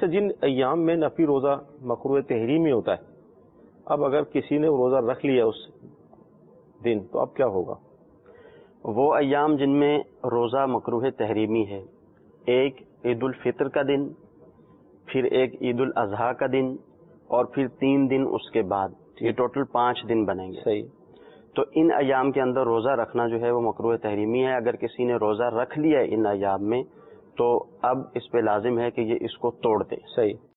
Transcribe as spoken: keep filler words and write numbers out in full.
अच्छा, जिन अय्याम में नफी रोजा मकरूह तहरीमी होता है, अब अगर किसी ने रोजा रख लिया उस दिन तो अब क्या होगा? वो अय्याम जिनमें रोजा मकरूह तहरीमी है, एक ईद उल फितर का दिन, फिर एक ईद उल अजहा का दिन, और फिर तीन दिन उसके बाद, ये टोटल पांच दिन बनेंगे। सही। तो इन अय्याम के अंदर रोजा रखना जो है वो मकरूह तहरीमी है। अगर किसी ने रोजा रख लिया इन अय्याम में तो अब इस पे लाजिम है कि ये इसको तोड़ दे। सही।